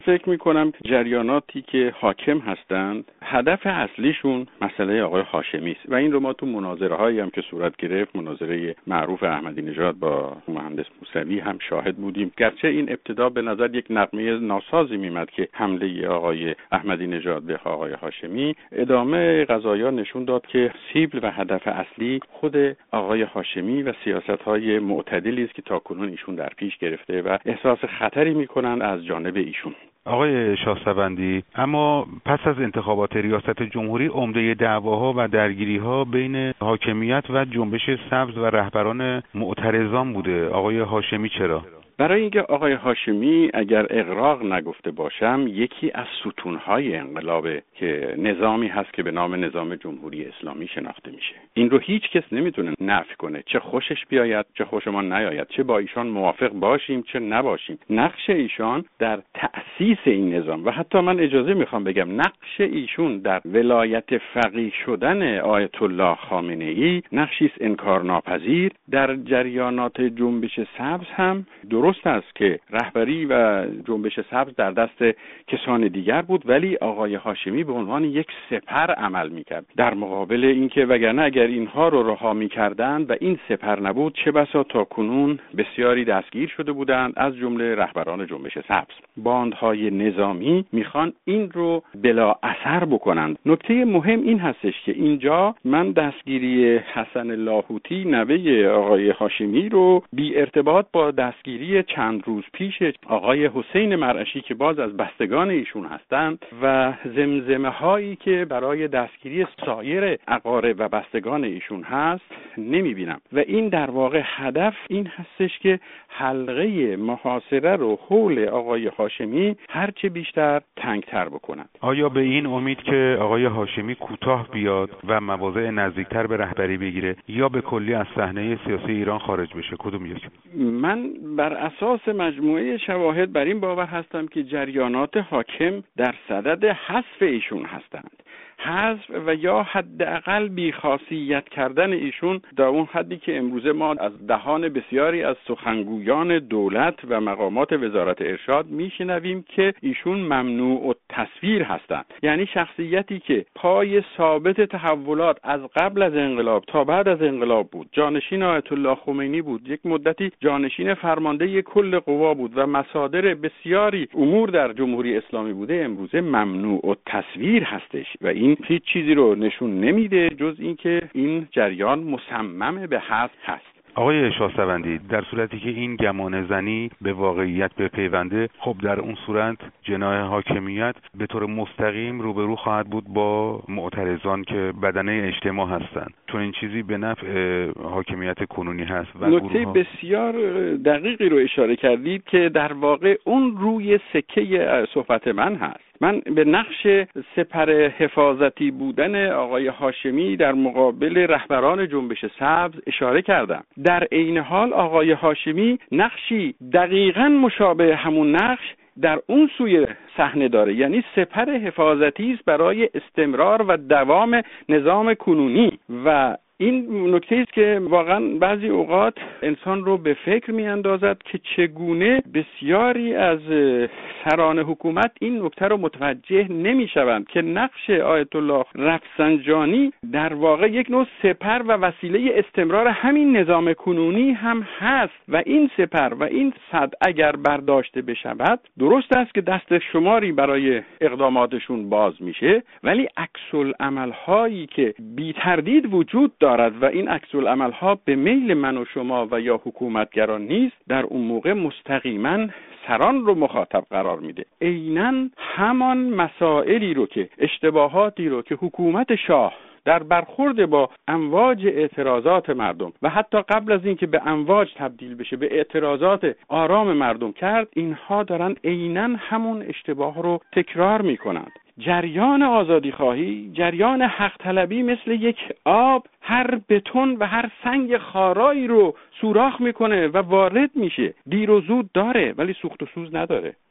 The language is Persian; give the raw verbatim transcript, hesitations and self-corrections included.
فکر میکنم جریاناتی که حاکم هستند هدف اصلیشون مسئله آقای هاشمی است و این رو ما تو مناظره هایی هم که صورت گرفت، مناظره معروف احمدی نژاد با مهندس موسوی هم شاهد بودیم. گرچه این ابتدا به نظر یک نغمه ناسازی میمد که حمله آقای احمدی نژاد به آقای هاشمی، ادامه قضایا نشون داد که سیبل و هدف اصلی خود آقای هاشمی و سیاست‌های معتدلی است که تاکنون ایشون در پیش گرفته و احساس خطری میکنن از جانب ایشون. آقای شاهصوندی، اما پس از انتخابات ریاست جمهوری عمده دعواها و درگیری‌ها بین حاکمیت و جنبش سبز و رهبران معترضان بوده. آقای هاشمی چرا؟ برای اینکه آقای هاشمی اگر اغراق نگفته باشم یکی از ستونهای انقلابه که نظامی هست که به نام نظام جمهوری اسلامی شناخته میشه. این رو هیچ کس نمیتونه نفی کنه، چه خوشش بیاید چه خوشمان نیاید، چه با ایشان موافق باشیم چه نباشیم. نقش ایشان در تأسیس این نظام و حتی من اجازه میخوام بگم نقش ایشون در ولایت فقیه شدن آیت الله خامنه ای نقشی است انکارناپذیر. در جریانات جنبش سبز هم درست است که رهبری و جنبش سبز در دست کسان دیگر بود، ولی آقای هاشمی به عنوان یک سپر عمل میکرد در مقابل اینکه وگرنه اگر اینها رو رها میکردند و این سپر نبود چه بسا تا کنون بسیاری دستگیر شده بودند، از جمله رهبران جنبش سبز. باندهای نظامی میخوان این رو بلا اثر بکنند. نکته مهم این هستش که اینجا من دستگیری حسن لاهوتی نوه آقای هاشمی رو بی ارتباط با دستگیری چند روز پیش آقای حسین مرعشی که باز از بستگان ایشون هستند و زمزمه هایی که برای دستگیری سایر اقارب و بستگان ایشون هست نمیبینم و این در واقع هدف این هستش که حلقه محاصره رو حول آقای هاشمی هرچه بیشتر تنگتر بکنند. آیا به این امید که آقای هاشمی کوتاه بیاد و مواضع نزدیکتر به رهبری بگیره یا به کلی از صحنه سیاسی ایران خارج بشه؟ کدوم یک؟ من بر اساس مجموعه شواهد بر این باور هستم که جریانات حاکم در صدد حذف ایشون هستند. حذف و یا حداقل بی‌خاصیت کردن ایشون در اون حدی که امروزه ما از دهان بسیاری از سخنگویان دولت و مقامات وزارت ارشاد میشنویم که ایشون ممنوع التصویر هستند. یعنی شخصیتی که پای ثابت تحولات از قبل از انقلاب تا بعد از انقلاب بود، جانشین آیت الله خمینی بود، یک مدتی جانشین فرمانده کل قوا بود و مصادر بسیاری امور در جمهوری اسلامی بوده، امروزه ممنوع التصویر هستش و این هیچ چیزی رو نشون نمیده جز اینکه این جریان مصمم به حذف هست. آقای شاهصوندی، در صورتی که این گمان زنی به واقعیت بپیونده، خب در اون صورت جناح حاکمیت به طور مستقیم روبرو خواهد بود با معترضان که بدنه اجتماع هستند، چون این چیزی به نفع حاکمیت کنونی هست. و نکته ها... بسیار دقیقی رو اشاره کردید که در واقع اون روی سکه صحبت من هست. من به نقش سپر حفاظتی بودن آقای هاشمی در مقابل رهبران جنبش سبز اشاره کردم. در عین حال آقای هاشمی نقشی دقیقاً مشابه همون نقش در اون سوی صحنه داره، یعنی سپر حفاظتی است برای استمرار و دوام نظام کنونی و این نکته است که واقعا بعضی اوقات انسان رو به فکر می اندازد که چگونه بسیاری از سران حکومت این نکته رو متوجه نمی شوند که نقش آیت الله رفسنجانی در واقع یک نوع سپر و وسیله استمرار همین نظام کنونی هم هست و این سپر و این صد اگر برداشته بشود درست است که دست شماری برای اقداماتشون باز میشه، ولی عکس العمل هایی که بی تردید وجود دارد و این عکس العمل ها به میل من و شما و یا حکومتگران نیست، در اون موقع مستقیما سران رو مخاطب قرار میده. عیناً همان مسائلی رو که اشتباهاتی رو که حکومت شاه در برخورد با امواج اعتراضات مردم و حتی قبل از اینکه به امواج تبدیل بشه به اعتراضات آرام مردم کرد، اینها دارن عیناً همون اشتباه رو تکرار میکنند. جریان آزادی خواهی، جریان حق طلبی مثل یک آب هر بتون و هر سنگ خارایی رو سوراخ میکنه و وارد میشه. دیر و زود داره ولی سوخت و سوز نداره.